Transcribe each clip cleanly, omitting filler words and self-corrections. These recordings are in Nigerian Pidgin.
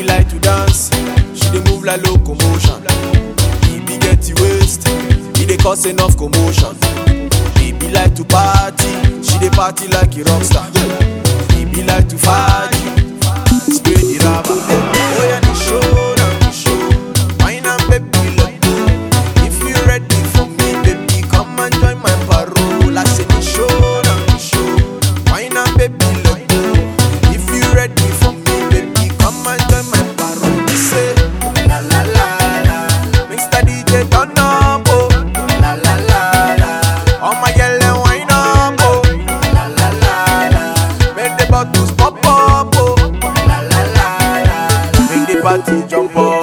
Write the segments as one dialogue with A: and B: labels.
A: like to dance, she dey move like locomotion. Baby get the waist, he dey cause enough commotion. Baby like to party, she dey party like a rockstar. Baby like to party, spray the rubber. Oh yeah, the show, now the show. Wine and baby let go. If you ready for me, baby, come and join my parole. I say the show, now the show. Wine and baby let go. If you ready for me, baby, come and join my parole. Say la la la la, Mr. DJ turn up, oh. La la la la, all my yellow wine up, oh. La la la la, make the bottles pop up, oh. La la la la, make the party jump up.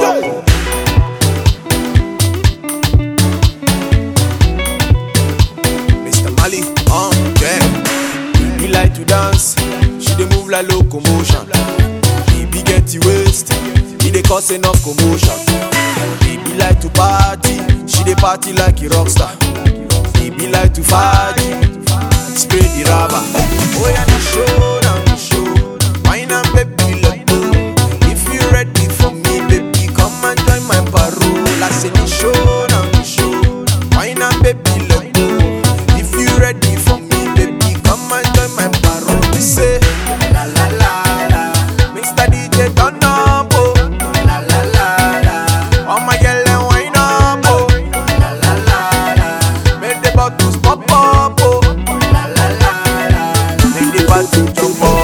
A: Mr. Mali, yeah. Baby like to dance, she dey move like locomotion. Baby get the waist, he dey cause enough commotion. Baby like to party, she dey party like a rockstar. Baby like to party, spray the rubber. Oh yeah, the show, now the show. Wine and baby let go. If you ready for me, baby, come and join my parole. I say the show, now the show. Wine and baby let go. If you ready for me, baby, come and join my parole. We say la la la la, Mr. DJ turn up, oh. La la la la, all my yellow wine up, oh. La la la la, make the bottles pop up, oh. La la la la, make the party jump up.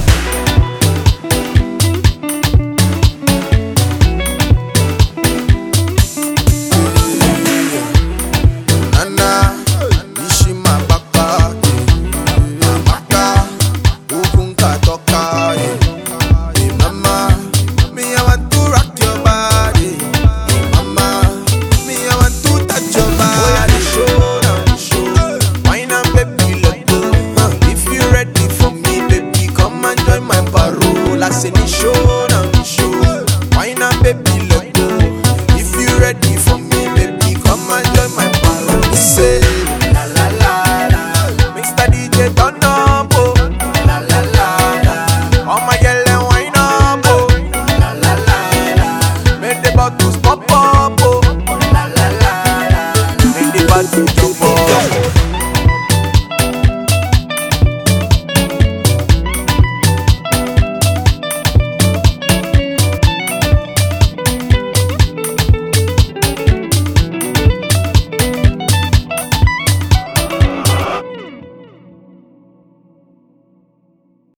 A: Nana, Nishima Baka, Baka, Ukunka Toka, hey mama, me I want to rock your body, hey mama, me I want to touch your body. Oh yeah, the show, now the show, wine and baby let go. If you ready for me, baby, come and join my parole. I say the show.